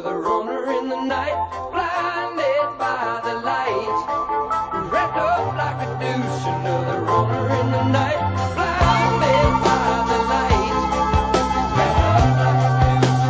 another runner in the night, blinded by the light. Wrapped up like a deuce, another runner in the night, blinded by the light. Wrapped up like a deuce.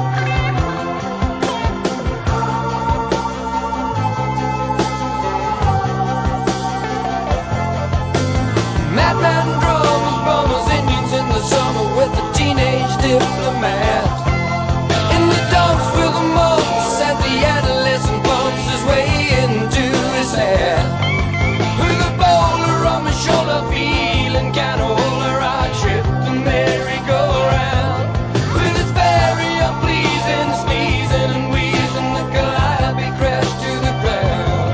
Madman drummers, bummers, Indians in the summer with the teenage diplomat. In the dumps with the mumps and the adolescent bumps his way into his hat. With a boulder on my shoulder, feeling kinda older, I tripped the merry-go-round. With its very unpleasing sneezing and wheezing, the calliope crashed to the ground.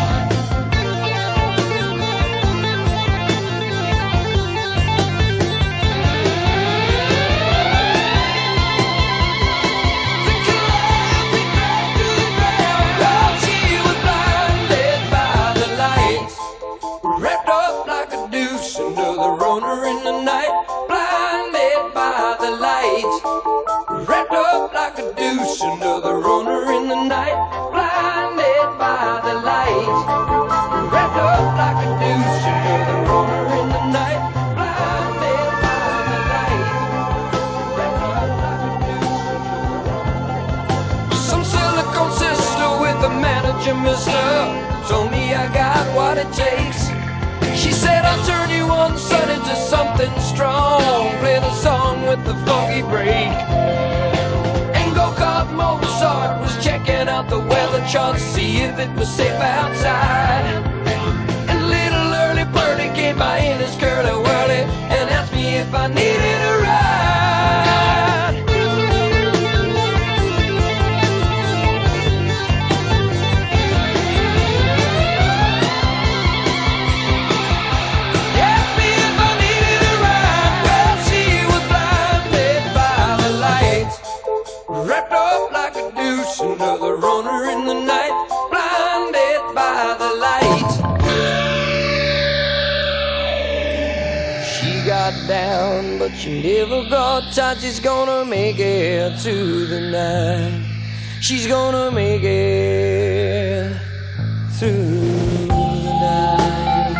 The calliope crashed to the ground. Oh, she was blinded by the lights. Wrapped up like a deuce, another runner in the night, blinded by the light. Wrapped up like a deuce, another runner in the night, blinded by the light. Wrapped up like a deuce, another runner in the night, blinded by the light. Wrapped up like a deuce, another runner. Some silicone sister with the manager, mister, told me I got what it takes. She said I'll turn you on, son, into something strong. Play the song with the funky break. And go-kart Mozart was checking out the weather chart to see if it was safe outside. And little early birdie came by in his curly whirly and asked me if I needed a ride. Asked me if I needed a ride. Well, she was blinded by the light. Wrapped up like a deuce, another runner in the night, blinded by the light. She got down, but she never got tight. She's gonna make it through the night. She's gonna make it through the night.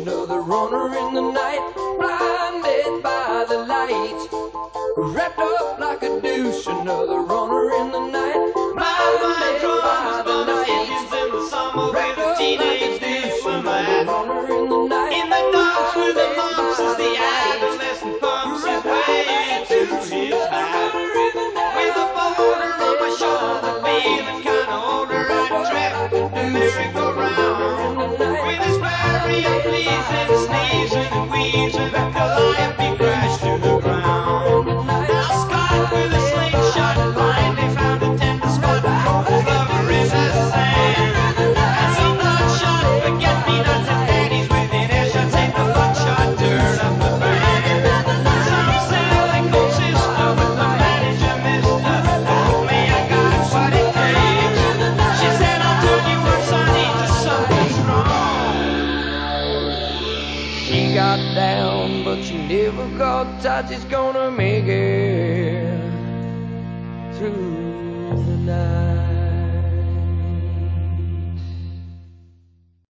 another runner in the night, blinded by the lights, wrapped up like a douche, another runner in the night, blinded by the lights, in the summer wrapped with a up like a teenage douche, diplomat. another runner in the night, In the dark with the blinded mumps as by the lights, adolescent pumps his wrapped up way like a into douche, his another hat. runner in the night, With a boulder on my blinded by shoulder, the feeling lights, kinda older, I wrapped up tread like a the douche, another runner in merry-go-round. the night, With his flurry of blinded pleasing, by the sneezing lights, and wheezing, the wrapped up like Calliope a crashed douche, to the another runner in ground. the night, Now Scott with a blinded by slingshot the finally lights, found a tender spot wrapped and up wrote his like a lover in douche, the another sand. runner in the And night, some bloodshot blinded by forget-me-nots the and lights, panties within earshots ain't wrapped no up like buckshot, a turn douche, up the another runner band. in the night, Some cynical blinded sister by the with the lights, manager, mister, wrapped told up me like I a got douche, what it another runner takes. in the She night, said I'll turn you on, blinded son, by into the something lights. strong. She got down, but she never got tight. She's gonna make it through the night.